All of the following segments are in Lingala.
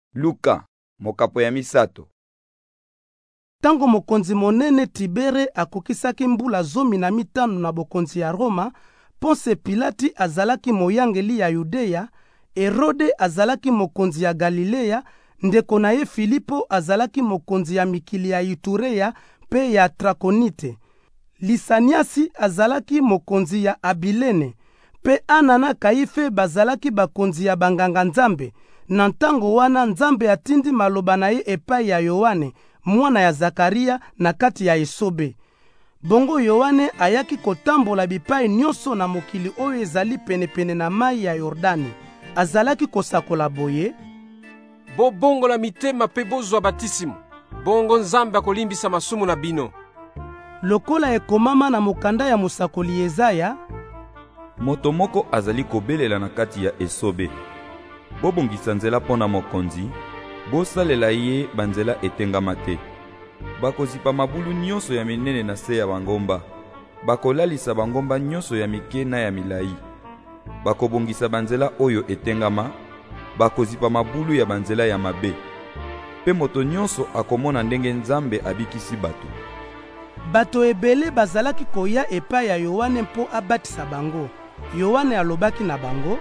Luka, mokapo ya misato. Tango mokonzi monene Tibere akokisaki mbula 15 na bokonzi ya Roma, Ponce Pilati azalaki moyangeli ya Yudeya, Herode azalaki mokonzi ya Galilea, ndeko na ye Filipo azalaki mokonzi ya mikili ya Iturea pe ya Trakonite. Lisaniasi azalaki mokonzi ya Abilene, pe Ana na Kaife bazalaki bakonzi ya banganga nzambe. Na ntango wana Nzambe atindi maloba na ye epai ya Yohane, mwana ya Zakaria na kati ya Esobe. Bongo Yohane ayaki kotambola bipai nyonso na mokili oyo ezali penepene na mai ya Yordani. Azalaki kosakola boye: bobongola mitema pe bozwa batisimu, bongo Nzambe akolimbisa masumu na bino. Lokola ekomama na mokanda ya mosakoli Yezaya: moto moko azali kobelela na kati ya Esobe. Bobongisa nzela pona mokonzi, bosalela ye banzela etengama te. Bakozipa mabulu nyonso ya minene na se ya bangomba. Bakolalisa bangomba nyonso ya mike na ya milai. Bakobongisa banzela oyo etengama, bakozipa mabulu ya banzela ya mabe. Pe moto nyonso akomona ndenge Nzambe abikisi bato. Bato ebele bazalaki koya epai ya Yohane mpo abatisa bango. Yohane alobaki na bango: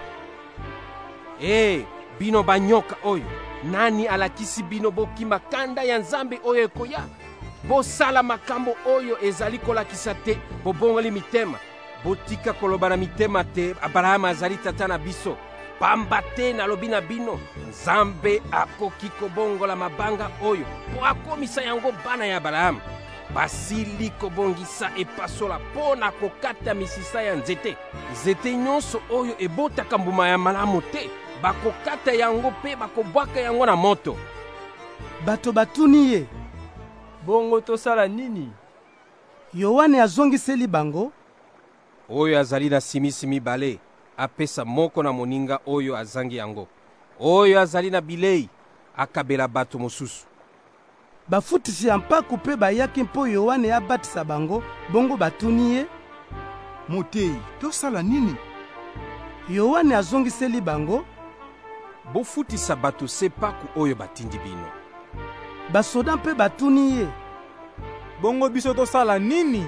bino banyoka oyo, nani alakisi bino bokima kanda ya Nzambe oyo ekoya? Bosala makambo oyo ezali kolakisa te, bobongoli mitema. Botika koloba na mitema te, Abraham azali tata na biso. Pamba te nalobi na bino, Nzambe akoki kobongola mabanga oyo po akomisa yango bana ya Abraham. Basili kobongisa epasola po na kokata misisa ya nzete. Nzete nyonso oyo ebotaka mbuma ya malamu te, bakokata yango pe bakobwaka yango na moto. Bato batuni ye: bongo tosala nini? Yohane azongiseli bango: oyo azali na simisi mibale, apesa moko na moninga oyo azangi yango. Oyo azali na bilei, akabela bato mosusu. Bafutisi ya mpaku pe bayaki mpo Yohane abatisa bango, bongo batuni ye: motei, tosala nini? Yohane azongiseli bango: bofutisa bato sepaku oyo batindi bino. Basoda mpe batuni ye: bongo biso tosala nini?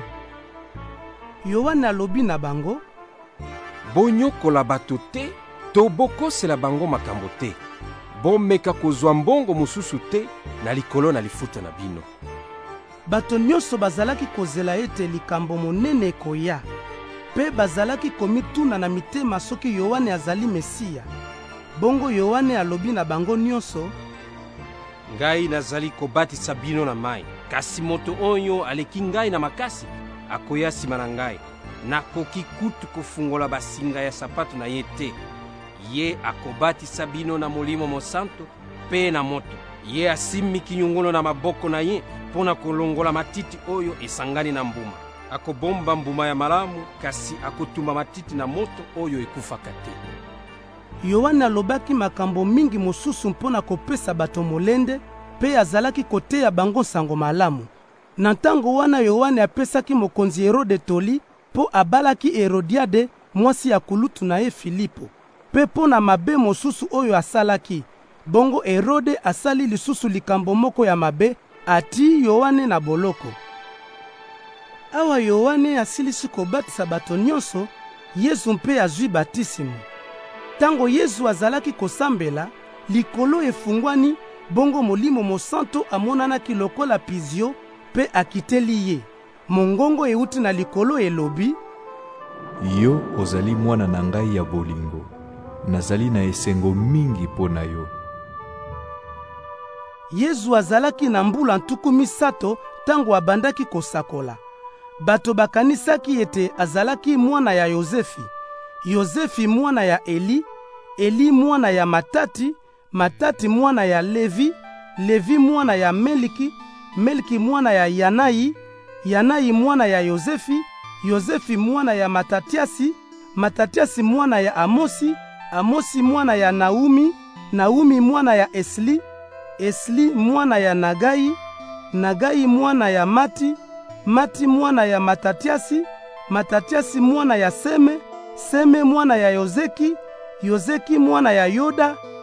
Yohane alobi na bango: bonyokola bato te, to bokosela bango makambo te. Bomeka kozwa mbongo mosusu te na likolo na lifuta na bino. Bato nyonso bazalaki kozela ete likambo monene ekoya, pe bazalaki komituna na mitema soki Yohane azali Mesiya. Bongo Yohane alobi na bango nyonso: ngai nazali kobatisa bino na mai, kasi moto oyo aleki ngai na makasi akoya sima na ngai. Nakoki kutu kofungola basinga ya sapato na ye te. Ye akobatisa bino na Molimo Mosanto pe na moto. Ye asimi kinyungulo na maboko na ye pona kolongola matiti oyo esangani na mbuma. Akobomba mbuma ya malamu, kasi akotuma matiti na moto oyo ekufaka te. Yohane alobaki makambo mingi mosusu mpona kopesa bato molende, pe azalaki koteya bango sango malamu. Na ntango wana Yohane apesaki mokonzi Herode toli po abalaki Herodiade, mwasi ya kulutu na ye Filipo. Pe pona mabe mosusu oyo asalaki, bongo Herode asali lisusu likambo moko ya mabe, ati Yohane na boloko. Awa Yohane asilisi kobatisa bato nyonso, Yesu mpe azwi batisimu. Tango Yesu azalaki kosambela, likolo efungwani, bongo Molimo Mosanto amonanaki lokola pizio pe akiteli ye. Mongongo euti na likolo elobi: yo ozali mwana na ngai ya bolingo, nazali na esengo mingi po na yo. Yesu azalaki na mbula 30 tango abandaki kosakola. Bato bakanisaki ete azalaki mwana ya Yozefi, Yozefi mwana ya Eli, Eli mwana ya Matati, Matati mwana ya Levi, Levi mwana ya Meliki, Meliki mwana ya Yanai, Yanai mwana ya Yozefi, Yozefi mwana ya Matatiasi, Matatiasi mwana ya Amosi, Amosi mwana ya Naumi, Naumi mwana ya Esli, Esli mwana ya Nagai, Nagai mwana ya Mati, Mati mwana ya Matatiasi, Matatiasi mwana ya Seme, Seme mwana ya Yozeki, Yozeki mwana ya Yoda,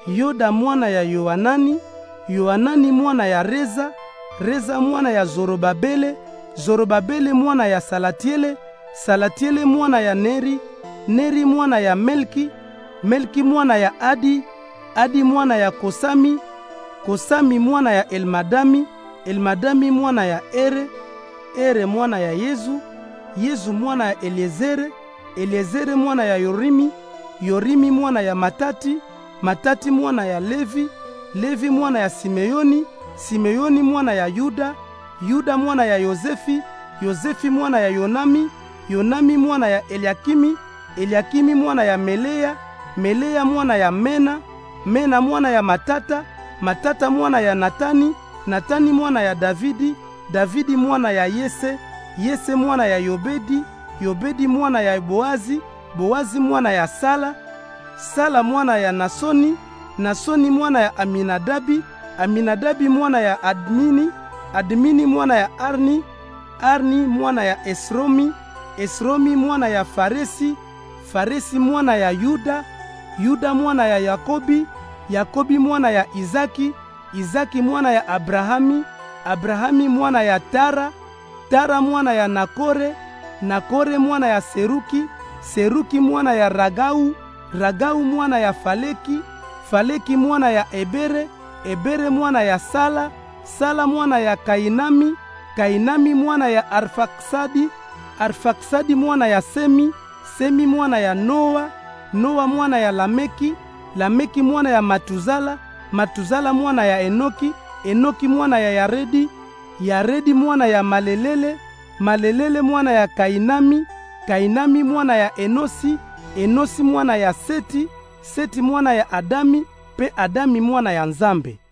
Yoda mwana ya Yoanani, Yoanani mwana ya Reza, Reza mwana ya Zorobabele, Zorobabele mwana ya Salatiele, Salatiele mwana ya Neri, Neri mwana ya Melki, Melki mwana ya Adi, Adi mwana ya Kosami, Kosami mwana ya Elmadami, Elmadami mwana ya Ere, Ere mwana ya Yezu, Yezu mwana ya Eliezere, Eliezere mwana ya Yorimi, Yorimi mwana ya Matati, Matati mwana ya Levi, Levi mwana ya Simeoni, Simeoni mwana ya Yuda, Yuda mwana ya Yozefi, Yozefi mwana ya Yonami, Yonami mwana ya Eliakimi, Eliakimi mwana ya Melea, Melea mwana ya Mena, Mena mwana ya Matata, Matata mwana ya Natani, Natani mwana ya Davidi, Davidi mwana ya Yese, Yese mwana ya Yobedi, Yobedi mwana ya Boazi, Boazi mwana ya Sala, Sala mwana ya Nasoni, Nasoni mwana ya Aminadabi, Aminadabi mwana ya Admini, Admini mwana ya Arni, Arni mwana ya Esromi, Esromi mwana ya Faresi, Faresi mwana ya Yuda, Yuda mwana ya Yakobi, Yakobi mwana ya Izaki, Izaki mwana ya Abrahami, Abrahami mwana ya Tara, Tara mwana ya Nakore, Nakore mwana ya Seruki, Seruki mwana ya Ragau, Ragau mwana ya Faleki, Faleki mwana ya Ebere, Ebere mwana ya Sala, Sala mwana ya Kainami, Kainami mwana ya Arfaksadi, Arfaksadi mwana ya Semi, Semi mwana ya Noa, Noa mwana ya Lameki, Lameki mwana ya Matuzala, Matuzala mwana ya Enoki, Enoki mwana ya Yaredi, Yaredi mwana ya Malelele, Malelele mwana ya Kainami, Kainami mwana ya Enosi, Enosi mwana ya Seti, Seti mwana ya Adami, pe Adami mwana ya Nzambe.